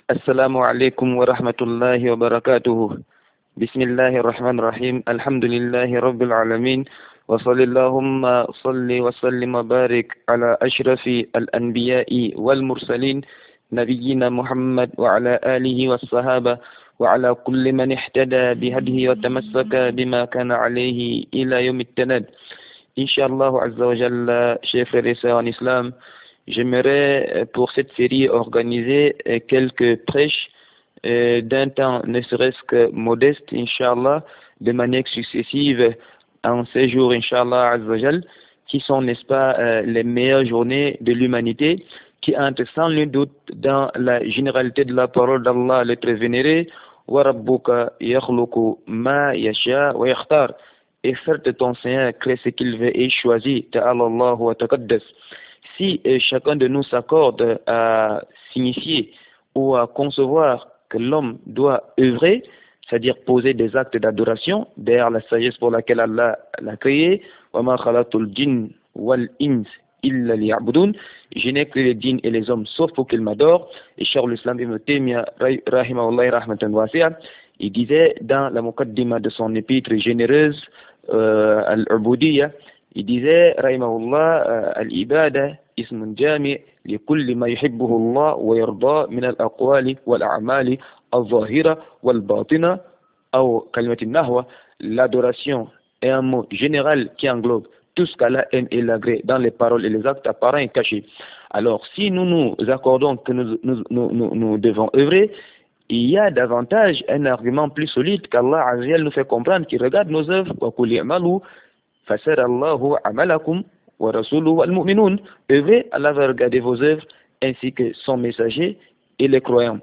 السلام عليكم ورحمة الله وبركاته. بسم الله الرحمن الرحيم. الحمد لله رب العالمين، وصل اللهم صل وسلم وبارك على أشرف الأنبياء والمرسلين نبينا محمد وعلى آله والصحابة وعلى كل من اهتدى بهديه وتمسك بما كان عليه إلى يوم التناد. Inch'Allah Azza wa Jalla, chers frères et sœurs en islam, j'aimerais pour cette série organiser quelques prêches d'un temps ne serait-ce que modeste, Inch'Allah, de manière successive en ces jours, Inch'Allah Azza wa Jalla, qui sont, n'est-ce pas, les meilleures journées de l'humanité, qui entrent sans nul doute dans la généralité de la parole d'Allah, le très vénéré, wa rabbuka yakhluqu ma yasha wa yakhtar. Et certes, ton Seigneur crée ce qu'il veut et choisit. Ta'ala Allahu wa taqaddas. Si chacun de nous s'accorde à signifier ou à concevoir que l'homme doit œuvrer, c'est-à-dire poser des actes d'adoration derrière la sagesse pour laquelle Allah l'a créé, wa ma khalaqtul jinn wal ins illa liya'budun, je n'ai créé les djinns et les hommes sauf pour qu'ils m'adorent. Et Cheikh l'Islam Ibn Taymiyyah rahimahullah rahmatan wasi'a, il disait dans la muqaddima de son épître généreuse Al-Ubudiyya, il disait rahimahullah, al-ibada ismun jami' li kulli ma yuhibbuhu Allah wa yarda min al-aqwali wal a'mali al-zahira wal batina aw kalimat an-nahwa. L'adoration est un mot général qui englobe tout ce qu'Allah aime et l'agrée dans les paroles et les actes apparents et cachés. Alors si nous nous accordons que nous devons œuvrer, il y a davantage un argument plus solide qu'Allah Azzawajal nous fait comprendre qu'il regarde nos œuvres. Wa qul i'malu fasarallahu amalakum wa rasuluhu wal mu'minun. Œuvrez, Allah va regarder vos œuvres ainsi que son messager et les croyants.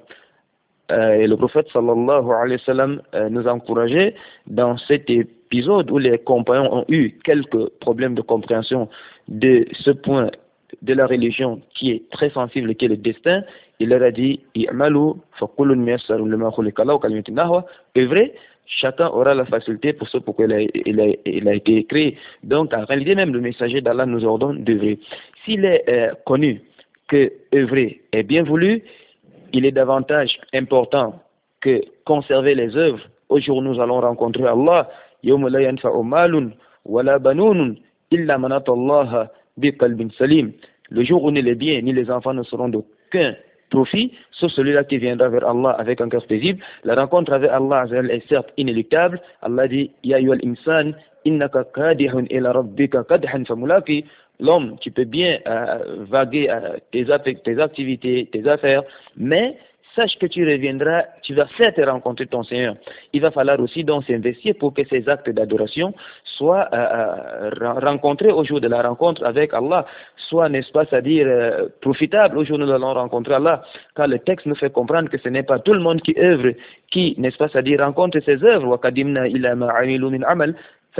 Et le prophète sallallahu alayhi wa sallam nous a encouragé dans cet épisode où les compagnons ont eu quelques problèmes de compréhension de ce point de la religion qui est très sensible, qui est le destin. Il leur a dit i'malu fa kullun muyassarun lima khuliqa lahu kalimat an-nahwa. Œuvrez, chacun aura la facilité pour ce pourquoi il a été créé. Donc en réalité même le messager d'Allah nous ordonne d'œuvrer. S'il est connu que œuvrer est bien voulu, il est davantage important que conserver les œuvres. Au jour où nous allons rencontrer Allah, yawma la yanfa'u malun wala banun illa man ata Allah bi qalbin salim. Le jour où ni les biens ni les enfants ne seront d'aucun profit, sauf celui-là qui viendra vers Allah avec un cœur paisible. La rencontre avec Allah est certes inéluctable. Allah dit ya ayyuhal insan innaka kadihun ila rabbika kadhan famulaqi. L'homme, tu peux bien vaguer tes activités, tes affaires, mais sache que tu reviendras, tu vas faire te rencontrer ton Seigneur. Il va falloir aussi donc s'investir pour que ces actes d'adoration soient rencontrés au jour de la rencontre avec Allah, soit, n'est-ce pas, c'est-à-dire profitables au jour où nous allons rencontrer Allah, car le texte nous fait comprendre que ce n'est pas tout le monde qui œuvre, qui, n'est-ce pas, c'est-à-dire rencontre ses œuvres. Wa qadimna ila ma 'amilu min 'amal.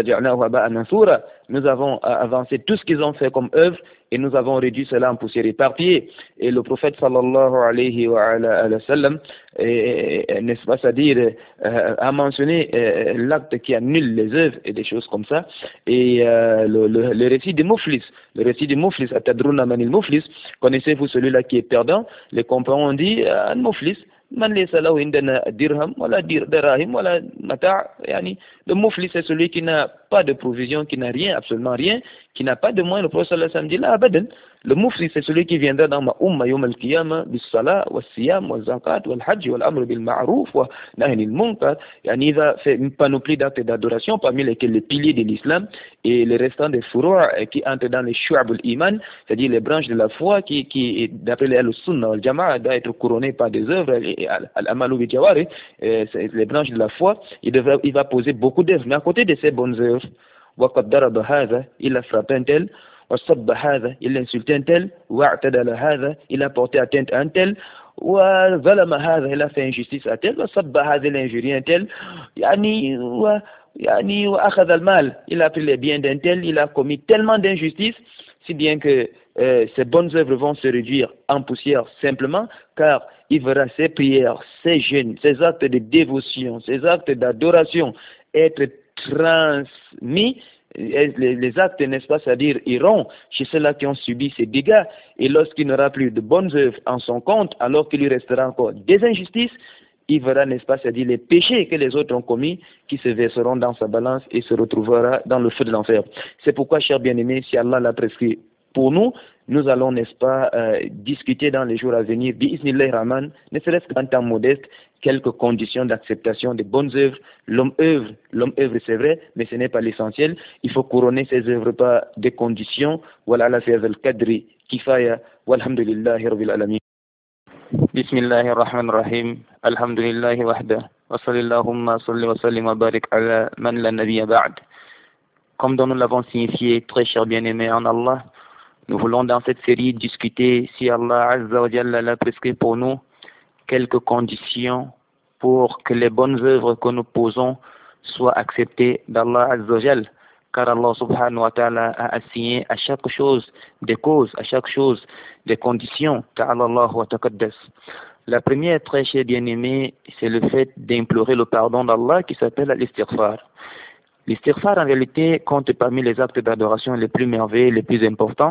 Nous avons avancé tout ce qu'ils ont fait comme œuvre et nous avons réduit cela en poussière éparpillée. Et le prophète sallallahu alayhi wa sallam, n'est-ce pas, c'est-à-dire a mentionné l'acte qui annule les œuvres et des choses comme ça. Et le récit du Muflis, atadruna manil Muflis, connaissez-vous celui-là qui est perdant? Les compagnons ont dit al Muflis man laysa lahu indana dirham wala dirahim wala mata', yani le muflis c'est celui qui n'a pas de provision, qui n'a rien, absolument rien, qui n'a pas de moyens. Le prophète sallallahu alayhi wa sallam dit la abadan. Le muflis c'est celui qui viendra dans ma umma yawm al-qiyamah bis salat was siyam was zakat wal hajj wal amr bil ma'ruf wa nahy anil munkar. Yani il va faire une panoplie d'actes d'adoration parmi lesquels les piliers de l'islam et les restants des furu' qui entrent dans les shu'ab al-iman, c'est-à-dire les branches de la foi qui d'après les al-sunnah wal jama'a doivent être couronnées par des œuvres, al-amalu bi jawari, les branches de la foi. Il va poser beaucoup d'œuvres, mais à côté de ces bonnes œuvres, wa qad daraba hadha, il a frappé un tel, wa sabba hadha, il a insulté un tel, wa i'tadala hadha, il a porté atteinte à un tel, wa zalama hadha, il a fait injustice à tel, wa sabba hadha, il a injurié un tel, wa akhadha al-mal, il a pris les biens d'un tel, il a commis tellement d'injustices, si bien que ces bonnes œuvres vont se réduire en poussière simplement, car il verra ses prières, ses jeûnes, ses actes de dévotion, ses actes d'adoration être transmis les actes, n'est-ce pas, c'est-à-dire iront chez ceux-là qui ont subi ces dégâts. Et lorsqu'il n'aura plus de bonnes œuvres en son compte, alors qu'il lui restera encore des injustices, il verra, n'est-ce pas, c'est-à-dire les péchés que les autres ont commis, qui se verseront dans sa balance et se retrouvera dans le feu de l'enfer. C'est pourquoi, chers bien-aimés, si Allah l'a prescrit pour nous, nous allons, n'est-ce pas, discuter dans les jours à venir, bi'iznillahi rahman, ne serait-ce qu'en temps modeste, quelques conditions d'acceptation des bonnes œuvres. L'homme œuvre, c'est vrai, mais ce n'est pas l'essentiel. Il faut couronner ses œuvres par des conditions. Voilà la fiaz al-kadri, kifaya, walhamdulillahi rabbil alamin. Bismillahir rahmanir rahim. Alhamdulillahi wahda. Wa sallallahu salli wa sallim wa barik ala man la nabiyya ba'd. Comme nous l'avons signifié, très cher bien-aimé en Allah, nous voulons dans cette série discuter, si Allah Azza wa Jalla l'a prescrit pour nous, quelques conditions pour que les bonnes œuvres que nous posons soient acceptées d'Allah Azza wa Jalla. Car Allah subhanahu wa ta'ala a assigné à chaque chose des causes, à chaque chose des conditions. Ta'ala Allah wa taqaddas. La première, très cher bien-aimé, c'est le fait d'implorer le pardon d'Allah qui s'appelle l'istighfar. L'istighfar, en réalité, compte parmi les actes d'adoration les plus merveilleux, les plus importants,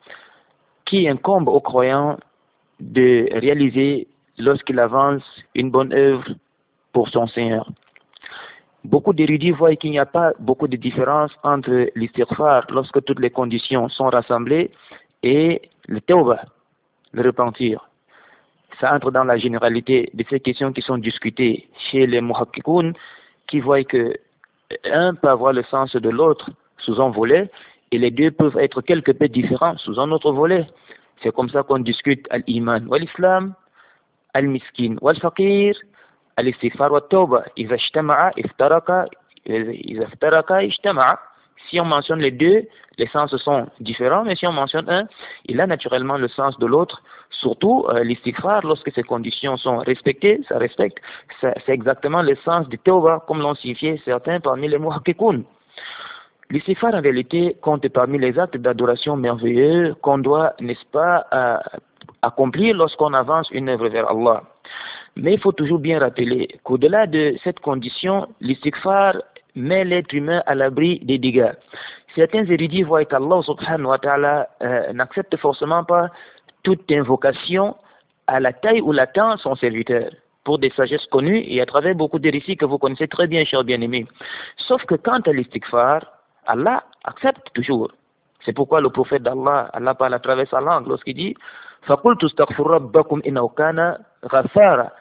qui incombe aux croyants de réaliser lorsqu'il avance une bonne œuvre pour son Seigneur. Beaucoup d'érudits voient qu'il n'y a pas beaucoup de différence entre l'istighfar lorsque toutes les conditions sont rassemblées et le tawbah, le repentir. Ça entre dans la généralité de ces questions qui sont discutées chez les muhakkikoun, qui voient que un peut avoir le sens de l'autre sous un volet et les deux peuvent être quelque peu différents sous un autre volet. C'est comme ça qu'on discute al-iman wal-islam, al-miskin wal-faqir, al-istighfar wal-tawbah. Iza ijtama'a iftaraka, iza iftaraka ijtama'a. Si on mentionne les deux, les sens sont différents, mais si on mentionne un, il a naturellement le sens de l'autre. Surtout l'istighfar, lorsque ces conditions sont respectées, ça respecte, c'est exactement le sens du tawbah, comme l'ont signifié certains parmi les muhakkikoun. L'istighfar, en réalité, compte parmi les actes d'adoration merveilleux qu'on doit, n'est-ce pas, accomplir lorsqu'on avance une œuvre vers Allah. Mais il faut toujours bien rappeler qu'au-delà de cette condition, l'istighfar met l'être humain à l'abri des dégâts. Certains érudits voient qu'Allah subhanahu wa ta'ala n'accepte forcément pas toute invocation à la taille où l'attend son serviteur, pour des sagesses connues et à travers beaucoup de récits que vous connaissez très bien, chers bien-aimés. Sauf que quant à l'istighfar, Allah accepte toujours. C'est pourquoi le prophète d'Allah, Allah parle à travers sa langue lorsqu'il dit فَقُلْتُ اسْتَغْفِرُوا رَبَّكُمْ إِنَّهُ كَانَ غَفَّارًا.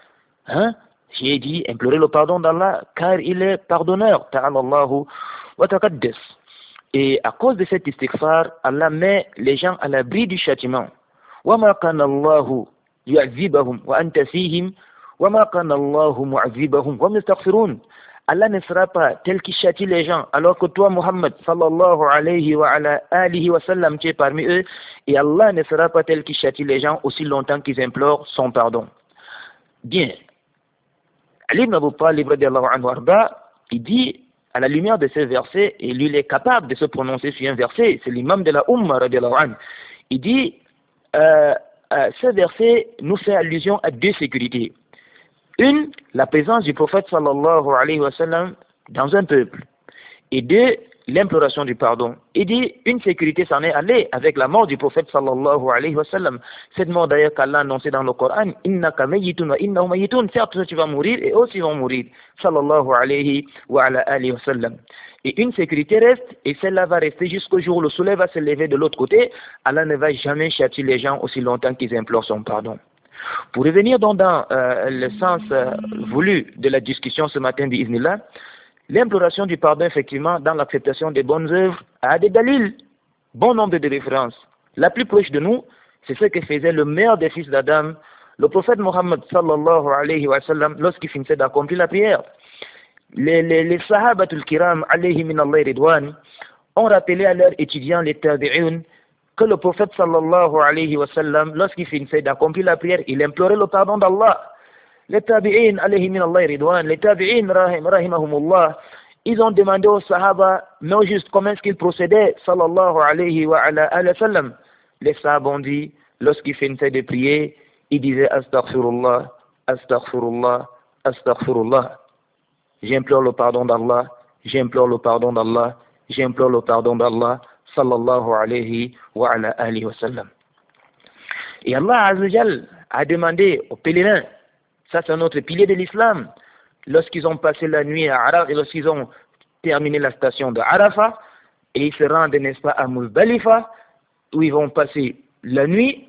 J'ai dit, implorez le pardon d'Allah, car il est pardonneur. Ta'ala Allahu wa taqaddas. Et à cause de cet istighfar, Allah met les gens à l'abri du châtiment. وَمَا كَانَ اللَّهُ يُعَذِّبَهُمْ وَأَنْتَ فِيهِمْ وَمَا كَانَ اللَّهُ مُعَذِّبَهُمْ وَهُمْ يَسْتَغْفِرُونَ. Allah ne sera pas tel qui châtie les gens, alors que toi, Muhammad, sallallahu alayhi wa ala alihi wa sallam, tu es parmi eux, et Allah ne sera pas tel qui châtie les gens aussi longtemps qu'ils implorent son pardon. Bien. Ali ibn Abi Talib, il dit, à la lumière de ces versets, et lui il est capable de se prononcer sur un verset, c'est l'imam de la Ummah, il dit, ce verset nous fait allusion à deux sécurités. Une, la présence du prophète sallallahu alayhi wa sallam dans un peuple. Et deux, l'imploration du pardon. Il dit, une sécurité s'en est allée avec la mort du prophète sallallahu alayhi wa sallam. Cette mort d'ailleurs qu'Allah a annoncé dans le Coran, innaka mayyitun wa innahum mayyitun. Certes, tu vas mourir et aussi vont mourir. Sallallahu alayhi wa ala alihi wa sallam. Et une sécurité reste, et celle-là va rester jusqu'au jour où le soleil va se lever de l'autre côté. Allah ne va jamais châtier les gens aussi longtemps qu'ils implorent son pardon. Pour revenir donc dans le sens voulu de la discussion ce matin bi'iznillah, l'imploration du pardon, effectivement, dans l'acceptation des bonnes œuvres, a des dalils, bon nombre de références. La plus proche de nous, c'est ce que faisait le meilleur des fils d'Adam, le prophète Mohammed sallallahu alayhi wa sallam, lorsqu'il finissait d'accomplir la prière. Les sahabatul kiram alayhi min Allah ridwan ont rappelé à leurs étudiants, les tabi'un, que le prophète sallallahu alayhi wa sallam, lorsqu'il finissait d'accomplir la prière, il implorait le pardon d'Allah. Les tabi'in alayhi min Allah ridwan, les tabi'in rahimahumullah, ils ont demandé aux sahaba, mais au juste, comment est-ce qu'ils procédaient, sallallahu alayhi wa sallam. Les sahaba ont dit, lorsqu'il finissait de prier, il disait astaghfirullah, astaghfirullah, astaghfirullah. J'implore le pardon d'Allah, j'implore le pardon d'Allah, j'implore le pardon d'Allah, sallallahu alayhi wa ala alihi wa sallam. Et Allah Azzawajal a demandé aux pèlerins, ça c'est un autre pilier de l'islam, lorsqu'ils ont passé la nuit à Arafat, et lorsqu'ils ont terminé la station de Arafat, et ils se rendent, n'est-ce pas, à Muzdalifa, où ils vont passer la nuit,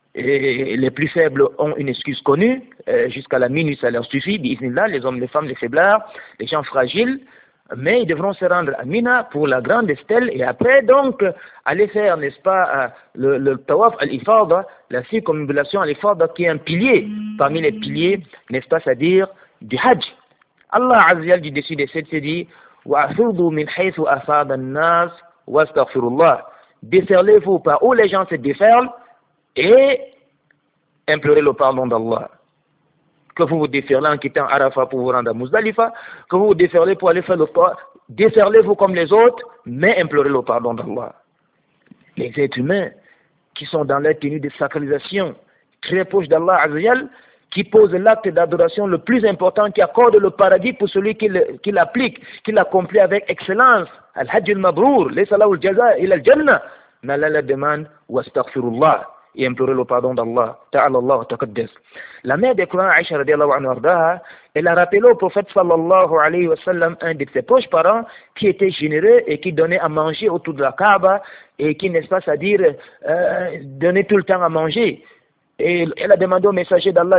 et les plus faibles ont une excuse connue, jusqu'à la minuit ça leur suffit, bi'idhnillah, les hommes, les femmes, les faiblards, les gens fragiles, mais ils devront se rendre à Mina pour la grande stèle et après donc aller faire, n'est-ce pas, le tawaf al-ifada, la circumambulation al-ifada qui est un pilier parmi les piliers, n'est-ce pas, c'est-à-dire du hajj. Allah Azzawajal du dessus des sept s'est dit وَأَفِضُوا مِنْ حَيْثُ أَفَاضَ النَّاسِ وَاسْتَغْفِرُوا اللَّهِ. Déferlez-vous par où les gens se déferlent et implorez le pardon d'Allah. Que vous vous déferlez en quittant Arafat pour vous rendre à Muzdalifa, que vous vous déferlez pour aller faire le pardon, déferlez-vous comme les autres, mais implorez le pardon d'Allah. Les êtres humains qui sont dans leur tenue de sacralisation, très proches d'Allah Azzawajal, qui posent l'acte d'adoration le plus important, qui accorde le paradis pour celui qui l'applique, qui l'accomplit avec excellence. Al-Hajj al-Mabrour, laysa lahu al-jaza ila al-Jannah. Mais Allah la demande, wa astaghfirullah, et implorer le pardon d'Allah. Ta'ala Allah wa taqaddas. La mère des croyants, Aïcha radiallahu anha, elle a rappelé au prophète sallallahu alayhi wa sallam, un de ses proches parents, qui était généreux et qui donnait à manger autour de la Kaaba, et qui, n'est-ce pas, c'est-à-dire, donnait tout le temps à manger. Et elle a demandé au messager d'Allah,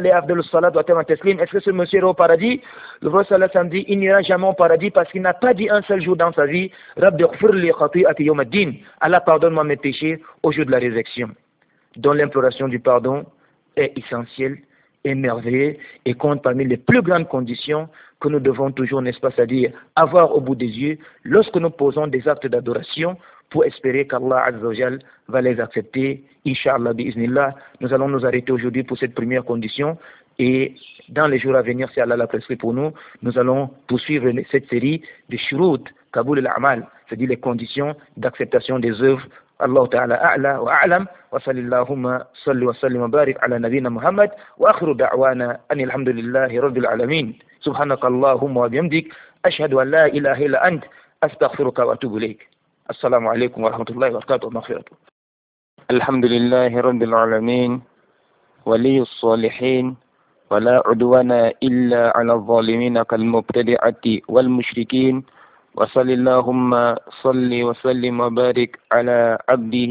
est-ce que ce monsieur est au paradis? Le prophète sallallahu alayhi wa sallam dit, il n'ira jamais au paradis parce qu'il n'a pas dit un seul jour dans sa vie, Rabbi ghfirli khati'ati yawm ad-din. Allah pardonne-moi mes péchés au jour de la résurrection. Dont l'imploration du pardon est essentielle, est merveilleuse et compte parmi les plus grandes conditions que nous devons toujours, n'est-ce pas, c'est-à-dire avoir au bout des yeux lorsque nous posons des actes d'adoration pour espérer qu'Allah Azzawajal va les accepter. Inch'Allah, bi'iznillah, nous allons nous arrêter aujourd'hui pour cette première condition et dans les jours à venir, si Allah l'a prescrit pour nous, nous allons poursuivre cette série de shurut, Kaboul al-A'mal, c'est-à-dire les conditions d'acceptation des œuvres. الله تعالى أعلى وأعلم وصلى اللهم صل وسلم وبارك على نبينا محمد وآخر دعوانا أن الحمد لله رب العالمين سبحانك اللهم وبحمدك أشهد أن لا إله إلا أنت أستغفرك وأتوب إليك السلام عليكم ورحمة الله وبركاته ومغفرته. الحمد لله رب العالمين ولي الصالحين ولا عدوان إلا على الظالمين كالمبتدعة والمشركين وصل اللهم صل وسلم وبارك على عبده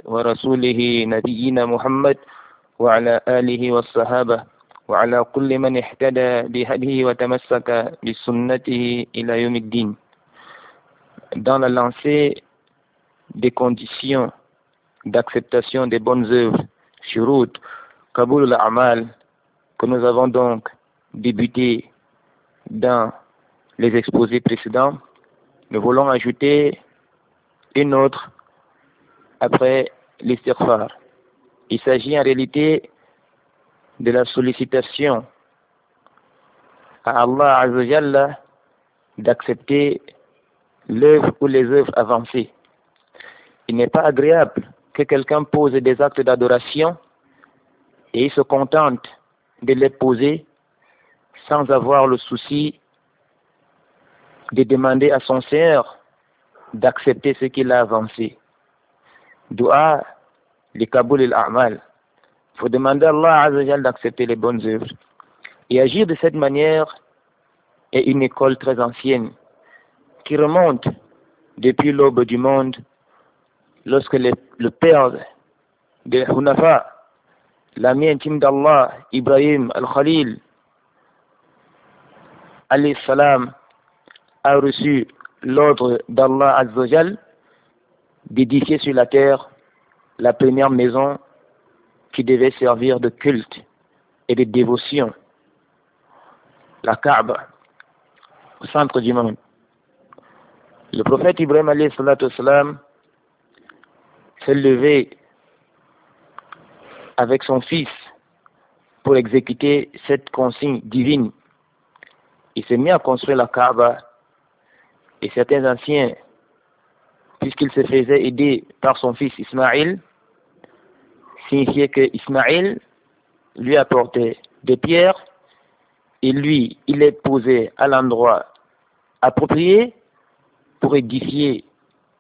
ورسوله نبينا محمد وعلى آله والصحابة وعلى كل من اهتدى بهديه وتمسك بسنته إلى يوم الدين. Dans la lancée des conditions d'acceptation des bonnes œuvres, shurut, Kaboul al-A'mal, que nous avons donc débuté dans les exposés précédents, nous voulons ajouter une autre après l'istighfar. Il s'agit en réalité de la sollicitation à Allah Azzawajal d'accepter l'œuvre ou les œuvres avancées. Il n'est pas agréable que quelqu'un pose des actes d'adoration et il se contente de les poser sans avoir le souci de demander à son Seigneur d'accepter ce qu'il a avancé. Dua, le Kaboul al-A'mal. Il faut demander à Allah Azzawajal d'accepter les bonnes œuvres. Et agir de cette manière est une école très ancienne qui remonte depuis l'aube du monde, lorsque le père de Hunafa, l'ami intime d'Allah, Ibrahim al-Khalil, alayhi salam, a reçu l'ordre d'Allah Azzawajal d'édifier sur la terre la première maison qui devait servir de culte et de dévotion, la Kaaba, au centre du monde. Le prophète Ibrahim alayhi salatu wassalam s'est levé avec son fils pour exécuter cette consigne divine. Il s'est mis à construire la Kaaba. Et certains anciens, puisqu'il se faisait aider par son fils Ismaïl, signifiait que Ismaïl lui apportait des pierres et lui, il les posait à l'endroit approprié pour édifier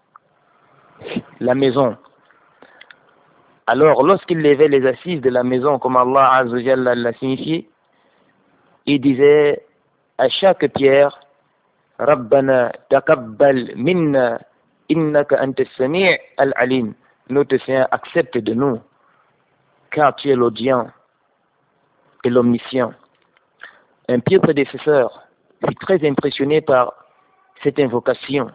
la maison. Alors, lorsqu'il levait les assises de la maison, comme Allah Azza wa Jalla l'a signifié, il disait à chaque pierre, Rabbana taqabbal minna innaka antas sami' al-alim. Notre Seigneur, accepte de nous, car tu es l'audient et l'omniscient. Un pieux prédécesseur fut très impressionné par cette invocation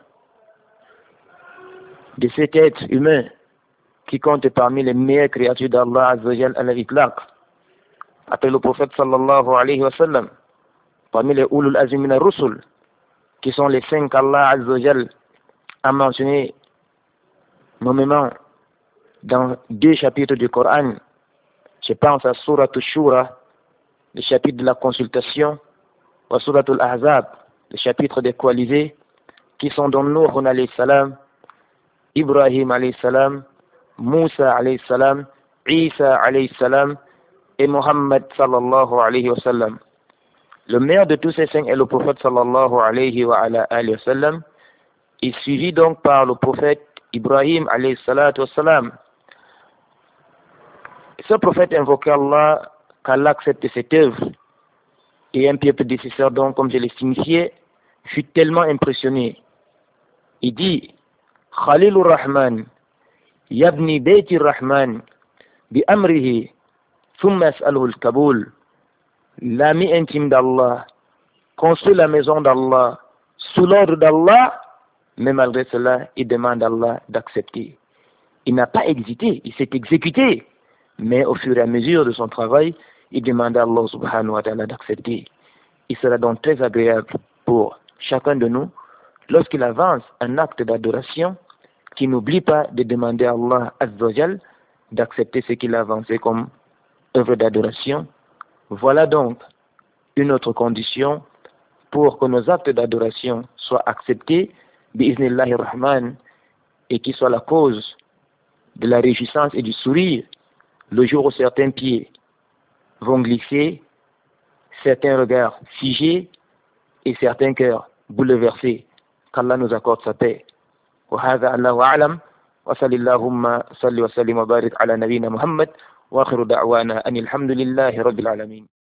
de cet être humain qui compte parmi les meilleures créatures d'Allah Azza wa Jalla al-Itlaq. Après le prophète sallallahu alayhi wa sallam, parmi les ulul azmi min ar-rusul, qui sont les 5 qu'Allah Azza wa Jalla a mentionnés nommément dans 2 chapitres du Coran. Je pense à Surat al-Shura, le chapitre de la consultation, ou à Surat al-Ahzab, le chapitre des coalisés, qui sont dans Nuh alayhi salam, Ibrahim alayhi salam, Moussa alayhi salam, Isa alayhi salam et Muhammad sallallahu alayhi wa sallam. Le meilleur de tous ces 5 est le prophète sallallahu alayhi wa sallam, et suivi donc par le prophète Ibrahim alayhi salatu wa salam. Ce prophète invoquait Allah, qu'Allah accepte cette œuvre. Et un pieux prédécesseur, donc, comme je l'ai signifié, fut tellement impressionné. Il dit, Khalilur Rahman, Yabni Bayti Rahman, Bi Amrihi, Thumma As'aluhu al-Kaboul. L'ami intime d'Allah construit la maison d'Allah sous l'ordre d'Allah, mais malgré cela, il demande à Allah d'accepter. Il n'a pas hésité, il s'est exécuté. Mais au fur et à mesure de son travail, il demande à Allah subhanahu wa ta'ala d'accepter. Il sera donc très agréable pour chacun de nous, lorsqu'il avance un acte d'adoration, qu'il n'oublie pas de demander à Allah Azza wa Jal d'accepter ce qu'il a avancé comme œuvre d'adoration. Voilà donc une autre condition pour que nos actes d'adoration soient acceptés, bi'iznillahi rahman, et qui soient la cause de la réjouissance et du sourire le jour où certains pieds vont glisser, certains regards figés et certains cœurs bouleversés. Qu'Allah nous accorde sa paix. وهذا الله أعلم وصلى اللهم صل وسلم وبارك على نبينا محمد وآخر دعوانا أن الحمد لله رب العالمين.